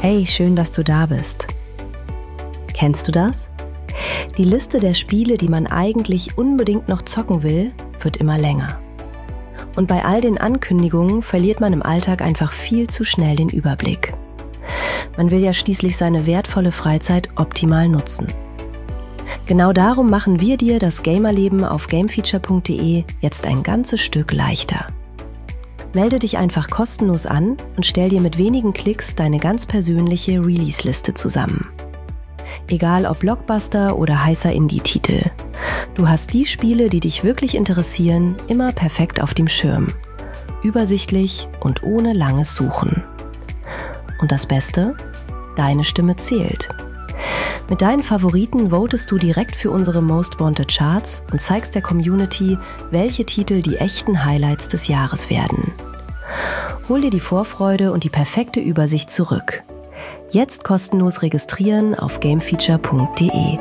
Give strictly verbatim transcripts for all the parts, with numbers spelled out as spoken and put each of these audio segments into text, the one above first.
Hey, schön, dass du da bist. Kennst du das? Die Liste der Spiele, die man eigentlich unbedingt noch zocken will, wird immer länger. Und bei all den Ankündigungen verliert man im Alltag einfach viel zu schnell den Überblick. Man will ja schließlich seine wertvolle Freizeit optimal nutzen. Genau darum machen wir dir das Gamerleben auf gamefeature punkt de jetzt ein ganzes Stück leichter. Melde dich einfach kostenlos an und stell dir mit wenigen Klicks deine ganz persönliche Release-Liste zusammen. Egal ob Blockbuster oder heißer Indie-Titel. Du hast die Spiele, die dich wirklich interessieren, immer perfekt auf dem Schirm. Übersichtlich und ohne langes Suchen. Und das Beste? Deine Stimme zählt. Mit deinen Favoriten votest du direkt für unsere Most Wanted Charts und zeigst der Community, welche Titel die echten Highlights des Jahres werden. Hol dir die Vorfreude und die perfekte Übersicht zurück. Jetzt kostenlos registrieren auf gamefeature punkt de.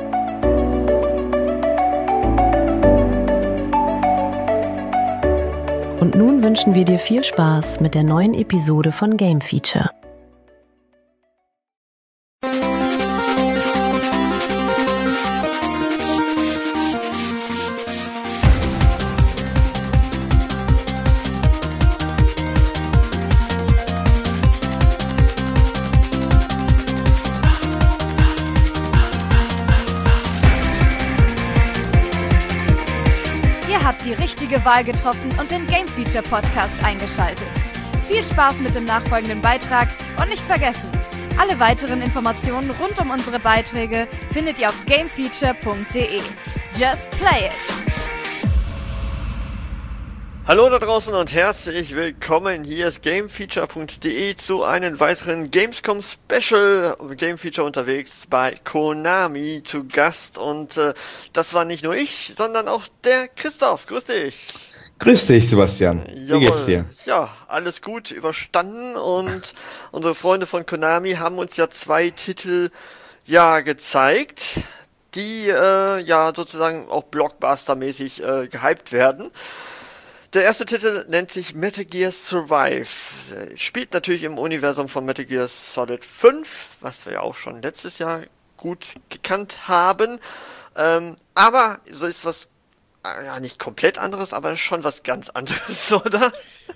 Und nun wünschen wir dir viel Spaß mit der neuen Episode von Game Feature. Die richtige Wahl getroffen und den Game Feature Podcast eingeschaltet. Viel Spaß mit dem nachfolgenden Beitrag und nicht vergessen, alle weiteren Informationen rund um unsere Beiträge findet ihr auf gamefeature punkt de. Just play it! Hallo da draußen und herzlich willkommen. Hier ist gamefeature punkt de zu einem weiteren Gamescom Special. Gamefeature unterwegs bei Konami zu Gast und äh, das war nicht nur ich, sondern auch der Christoph. Grüß dich. Grüß dich, Sebastian. Jawohl. Wie geht's dir? Ja, alles gut überstanden und unsere Freunde von Konami haben uns ja zwei Titel ja gezeigt, die äh, ja sozusagen auch Blockbuster-mäßig äh, gehypt werden. Der erste Titel nennt sich Metal Gear Survive. Spielt natürlich im Universum von Metal Gear Solid fünf, was wir ja auch schon letztes Jahr gut gekannt haben. Ähm, aber so ist was, ja nicht komplett anderes, aber schon was ganz anderes, oder?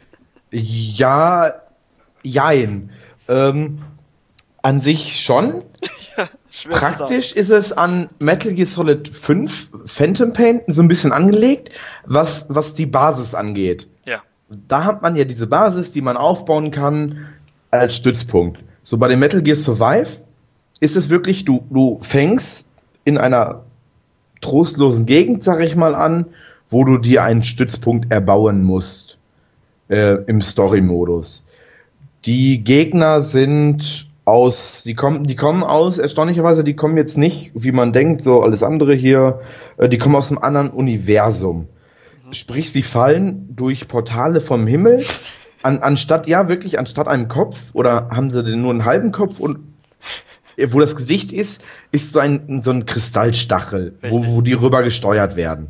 Ja, jein. Ähm, an sich schon. Ja, schwer Praktisch ist es an Metal Gear Solid fünf Phantom Pain so ein bisschen angelegt, was, was die Basis angeht. Ja. Da hat man ja diese Basis, die man aufbauen kann als Stützpunkt. So bei dem Metal Gear Survive ist es wirklich, du, du fängst in einer trostlosen Gegend, sag ich mal, an, wo du dir einen Stützpunkt erbauen musst äh, im Story-Modus. Die Gegner sind aus, die kommen, die kommen aus, erstaunlicherweise, die kommen jetzt nicht, wie man denkt, so alles andere hier, äh, die kommen aus einem anderen Universum. Mhm. Sprich, sie fallen durch Portale vom Himmel, an, anstatt, ja wirklich, anstatt einem Kopf, oder haben sie denn nur einen halben Kopf und wo das Gesicht ist, ist so ein, so ein Kristallstachel, wo, wo die rüber gesteuert werden.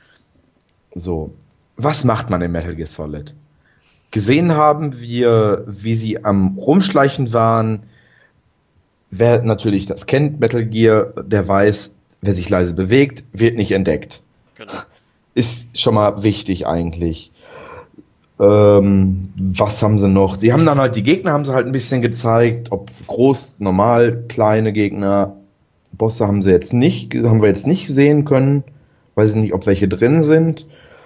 So. Was macht man in Metal Gear Solid? Gesehen haben wir, wie sie am Rumschleichen waren. Wer natürlich das kennt, Metal Gear, der weiß, wer sich leise bewegt, wird nicht entdeckt. Genau. Ist schon mal wichtig eigentlich. Ähm, was haben sie noch? Die haben dann halt, die Gegner haben sie halt ein bisschen gezeigt, ob groß, normal, kleine Gegner. Bosse haben sie jetzt nicht, haben wir jetzt nicht sehen können. Weiß ich nicht, ob welche drin sind.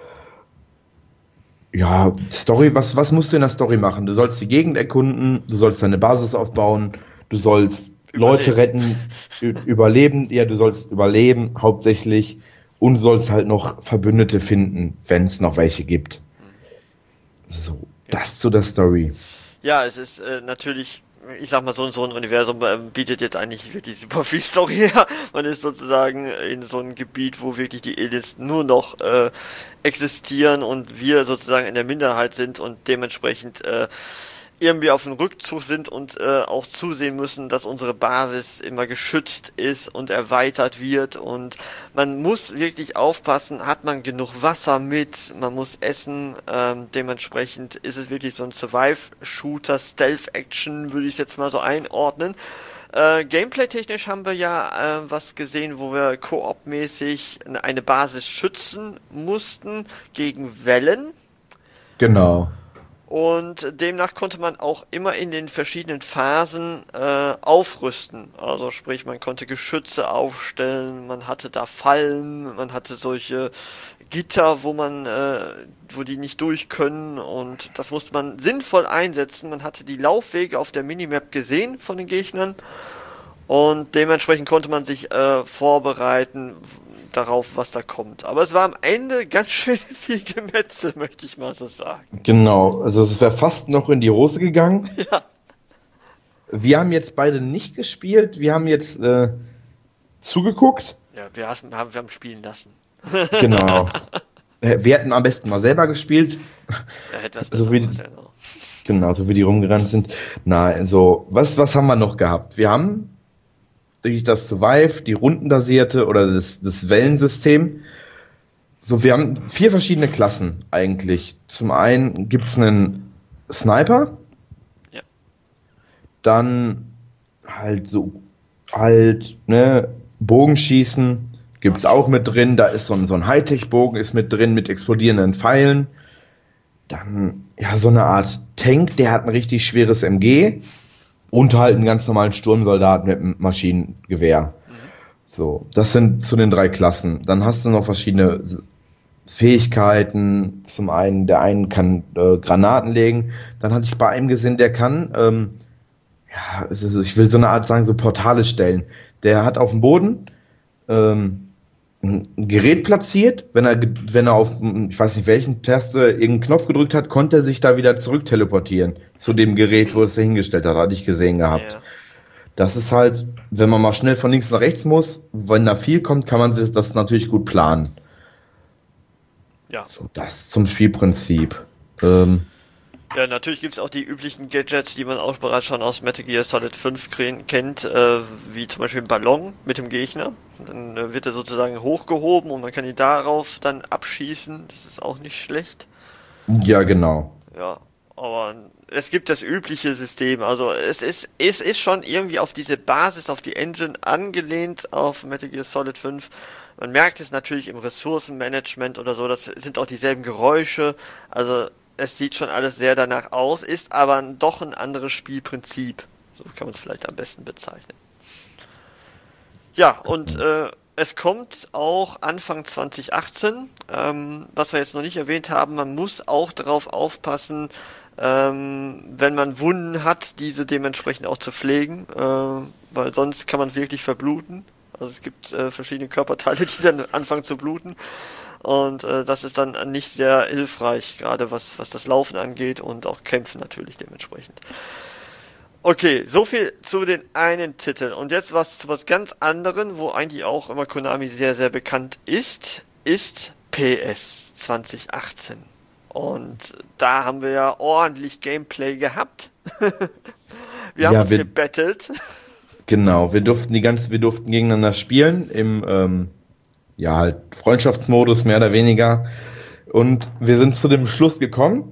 Ja, Story, was, was musst du in der Story machen? Du sollst die Gegend erkunden, du sollst deine Basis aufbauen, du sollst überleben. Leute retten, ü- überleben, ja, du sollst überleben, hauptsächlich, und sollst halt noch Verbündete finden, wenn es noch welche gibt. So, das zu der Story. Ja, es ist äh, natürlich, ich sag mal, so, so ein Universum äh, bietet jetzt eigentlich wirklich super viel Story her. Man ist sozusagen in so einem Gebiet, wo wirklich die Aliens nur noch äh, existieren und wir sozusagen in der Minderheit sind und dementsprechend äh, irgendwie auf dem Rückzug sind und äh, auch zusehen müssen, dass unsere Basis immer geschützt ist und erweitert wird, und man muss wirklich aufpassen, hat man genug Wasser mit, man muss essen, ähm, dementsprechend ist es wirklich so ein Survive-Shooter, Stealth-Action, würde ich jetzt mal so einordnen. Äh, Gameplay-technisch haben wir ja äh, was gesehen, wo wir Koop-mäßig eine Basis schützen mussten gegen Wellen. Genau. Und demnach konnte man auch immer in den verschiedenen Phasen äh, aufrüsten. Also sprich, man konnte Geschütze aufstellen, man hatte da Fallen, man hatte solche Gitter, wo man, äh, wo die nicht durch können, und das musste man sinnvoll einsetzen. Man hatte die Laufwege auf der Minimap gesehen von den Gegnern, und dementsprechend konnte man sich äh, vorbereiten darauf, was da kommt. Aber es war am Ende ganz schön viel Gemetzel, möchte ich mal so sagen. Genau, also es wäre fast noch in die Hose gegangen. Ja. Wir haben jetzt beide nicht gespielt, wir haben jetzt äh, zugeguckt. Ja, wir haben, wir haben spielen lassen. Genau. Wir hätten am besten mal selber gespielt. Ja, hätten wir es besser so wie, gemacht, genau. Genau, so wie die rumgerannt sind. Na, also, was, was haben wir noch gehabt? Wir haben durch das Survive, die rundenbasierte oder das, das Wellensystem. So, wir haben vier verschiedene Klassen eigentlich. Zum einen gibt es einen Sniper. Ja. Dann halt so, halt, ne, Bogenschießen gibt es auch mit drin. Da ist so ein, so ein Hightech-Bogen ist mit drin, mit explodierenden Pfeilen. Dann, ja, so eine Art Tank, der hat ein richtig schweres M G. Und halt einen ganz normalen Sturmsoldaten mit einem Maschinengewehr. Mhm. So, das sind zu den drei Klassen. Dann hast du noch verschiedene Fähigkeiten. Zum einen, der einen kann äh, Granaten legen. Dann hatte ich bei einem gesehen, der kann, ähm, ja, also ich will so eine Art sagen, so Portale stellen. Der hat auf dem Boden ähm, ein Gerät platziert. Wenn er, wenn er auf, ich weiß nicht welchen Taste, irgendeinen Knopf gedrückt hat, konnte er sich da wieder zurück teleportieren zu dem Gerät, wo es er hingestellt hat, hatte ich gesehen gehabt. Ja. Das ist halt, wenn man mal schnell von links nach rechts muss, wenn da viel kommt, kann man sich das natürlich gut planen. Ja. So, das zum Spielprinzip. Ähm, Ja, natürlich gibt's auch die üblichen Gadgets, die man auch bereits schon aus Metal Gear Solid fünf kennt, äh, wie zum Beispiel ein Ballon mit dem Gegner. Dann äh, wird er sozusagen hochgehoben und man kann ihn darauf dann abschießen. Das ist auch nicht schlecht. Ja, genau. Ja, aber es gibt das übliche System. Also es ist, es ist schon irgendwie auf diese Basis, auf die Engine angelehnt, auf Metal Gear Solid fünf. Man merkt es natürlich im Ressourcenmanagement oder so, das sind auch dieselben Geräusche. Also es sieht schon alles sehr danach aus, ist aber doch ein anderes Spielprinzip. So kann man es vielleicht am besten bezeichnen. Ja, und äh, es kommt auch Anfang zwanzig achtzehn. Ähm, was wir jetzt noch nicht erwähnt haben, man muss auch darauf aufpassen, ähm, wenn man Wunden hat, diese dementsprechend auch zu pflegen, äh, weil sonst kann man wirklich verbluten. Also es gibt äh, verschiedene Körperteile, die dann anfangen zu bluten. Und äh, das ist dann nicht sehr hilfreich, gerade was, was das Laufen angeht und auch Kämpfen natürlich dementsprechend. Okay, so viel zu den einen Titeln. Und jetzt was zu was ganz anderen, wo eigentlich auch immer Konami sehr, sehr bekannt ist, ist P S zwanzig achtzehn. Und da haben wir ja ordentlich Gameplay gehabt. wir haben ja, uns wir, gebettelt. Genau, wir durften die ganze, wir durften gegeneinander spielen im ähm, ja halt Freundschaftsmodus mehr oder weniger. Und wir sind zu dem Schluss gekommen,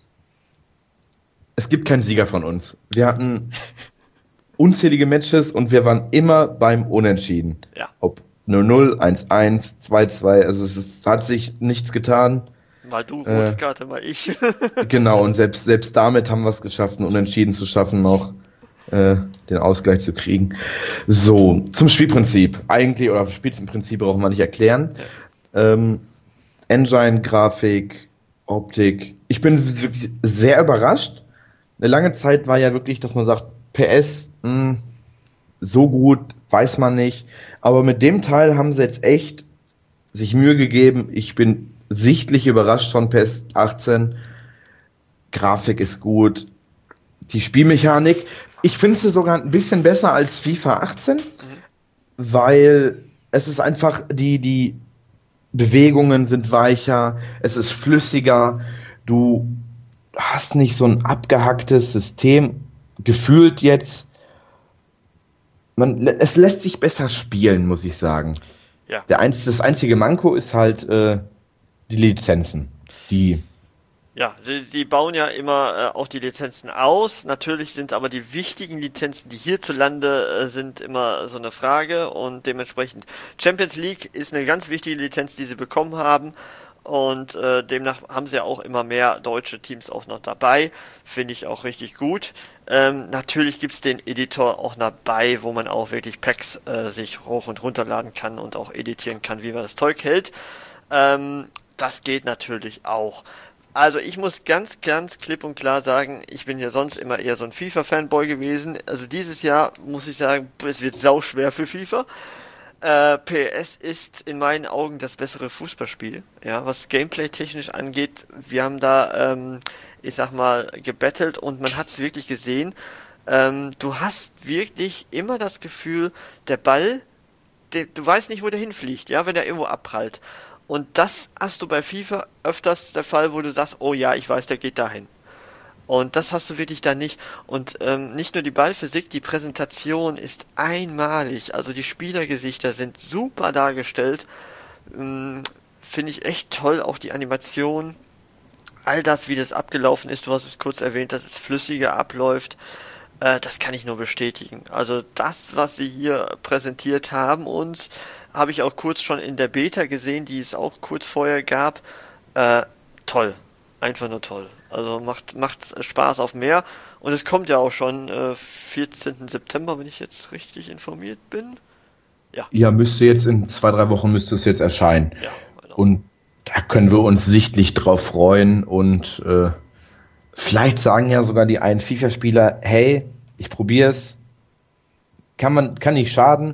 es gibt keinen Sieger von uns. Wir hatten unzählige Matches und wir waren immer beim Unentschieden. Ja. Ob null null, eins eins, zwei zwei, also es, ist, es hat sich nichts getan. Mal du, rote äh, Karte, mal ich. Genau, und selbst, selbst damit haben wir es geschafft, einen Unentschieden zu schaffen, noch äh, den Ausgleich zu kriegen. So, zum Spielprinzip. Eigentlich, oder Spielprinzip brauchen wir nicht erklären. Ja. Ähm, Engine, Grafik, Optik. Ich bin wirklich sehr überrascht. Eine lange Zeit war ja wirklich, dass man sagt, P S, mh, so gut, weiß man nicht. Aber mit dem Teil haben sie jetzt echt sich Mühe gegeben. Ich bin sichtlich überrascht von P S achtzehn. Grafik ist gut. Die Spielmechanik, ich finde sie sogar ein bisschen besser als FIFA achtzehn, mhm. weil es ist einfach, die, die Bewegungen sind weicher, es ist flüssiger, du hast nicht so ein abgehacktes System gefühlt jetzt. Man, es lässt sich besser spielen, muss ich sagen. Ja. Der einz, das einzige Manko ist halt äh, die Lizenzen. Die Ja, sie, sie bauen ja immer äh, auch die Lizenzen aus. Natürlich sind aber die wichtigen Lizenzen, die hierzulande äh, sind, immer so eine Frage. Und dementsprechend Champions League ist eine ganz wichtige Lizenz, die sie bekommen haben. Und äh, demnach haben sie ja auch immer mehr deutsche Teams auch noch dabei. Finde ich auch richtig gut. Ähm, natürlich gibt's den Editor auch dabei, wo man auch wirklich Packs äh, sich hoch und runterladen kann und auch editieren kann, wie man das Zeug hält. Ähm, das geht natürlich auch. Also ich muss ganz, ganz klipp und klar sagen, ich bin ja sonst immer eher so ein FIFA-Fanboy gewesen. Also dieses Jahr muss ich sagen, es wird sauschwer für FIFA. Äh, P S ist in meinen Augen das bessere Fußballspiel. Ja, was Gameplay-technisch angeht, wir haben da, ähm, ich sag mal, gebettelt und man hat es wirklich gesehen. Ähm, du hast wirklich immer das Gefühl, der Ball, der, du weißt nicht, wo der hinfliegt, ja, wenn der irgendwo abprallt. Und das hast du bei FIFA öfters der Fall, wo du sagst, oh ja, ich weiß, der geht dahin. Und das hast du wirklich da nicht. Und ähm, nicht nur die Ballphysik, die Präsentation ist einmalig. Also die Spielergesichter sind super dargestellt. Ähm, Finde ich echt toll, auch die Animation. All das, wie das abgelaufen ist, du hast es kurz erwähnt, dass es flüssiger abläuft. Äh, das kann ich nur bestätigen. Also das, was sie hier präsentiert haben uns, habe ich auch kurz schon in der Beta gesehen, die es auch kurz vorher gab. Äh, toll. Einfach nur toll. Also macht, macht Spaß auf mehr. Und es kommt ja auch schon äh, vierzehnten September, wenn ich jetzt richtig informiert bin. Ja. Ja, müsste jetzt in zwei, drei Wochen müsste es jetzt erscheinen. Ja, genau. Und da können wir uns sichtlich drauf freuen. Und äh, vielleicht sagen ja sogar die einen FIFA-Spieler, hey, ich probier's. Kann man, kann nicht schaden.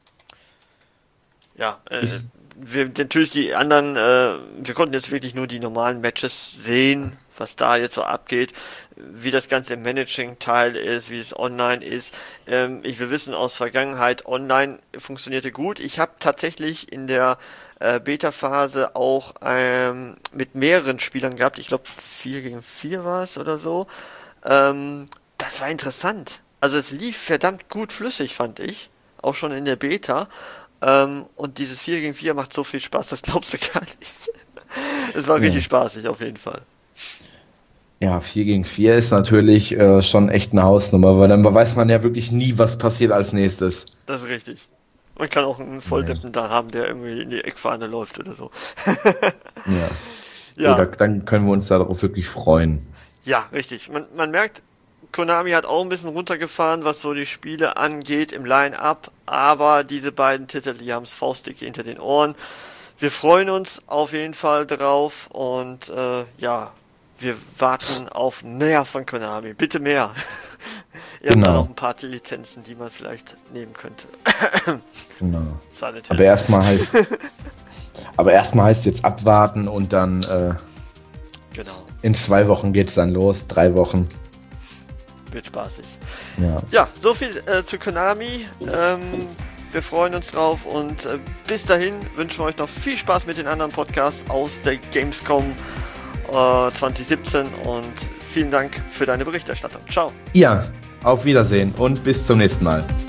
Ja, äh, wir natürlich die anderen, äh, wir konnten jetzt wirklich nur die normalen Matches sehen, was da jetzt so abgeht, wie das Ganze im Managing-Teil ist, wie es online ist. Ähm, ich, wir wissen aus Vergangenheit, online funktionierte gut. Ich habe tatsächlich in der äh, Beta-Phase auch ähm, mit mehreren Spielern gehabt. Ich glaube, vier gegen vier war es oder so. Ähm, das war interessant. Also es lief verdammt gut flüssig, fand ich. Auch schon in der Beta. Ähm, und dieses vier gegen vier macht so viel Spaß, das glaubst du gar nicht. Es war richtig ja. spaßig, auf jeden Fall. Ja, vier gegen vier ist natürlich äh, schon echt eine Hausnummer, weil dann weiß man ja wirklich nie, was passiert als nächstes. Das ist richtig. Man kann auch einen Volldeppen ja. da haben, der irgendwie in die Eckfahne läuft oder so. ja. ja. Oder dann können wir uns darauf wirklich freuen. Ja, richtig. Man, man merkt, Konami hat auch ein bisschen runtergefahren, was so die Spiele angeht im Line-Up, aber diese beiden Titel, die haben es faustdick hinter den Ohren. Wir freuen uns auf jeden Fall drauf und äh, ja, wir warten auf mehr von Konami. Bitte mehr. Ihr genau. habt da noch ein paar Lizenzen, die man vielleicht nehmen könnte. genau. Aber erstmal heißt aber erstmal heißt jetzt abwarten und dann äh, genau. in zwei Wochen geht's dann los, drei Wochen. Wird spaßig. Ja, ja so viel äh, zu Konami. Ähm, wir freuen uns drauf und äh, bis dahin wünschen wir euch noch viel Spaß mit den anderen Podcasts aus der Gamescom äh, zwanzig siebzehn und vielen Dank für deine Berichterstattung. Ciao. Ja, auf Wiedersehen und bis zum nächsten Mal.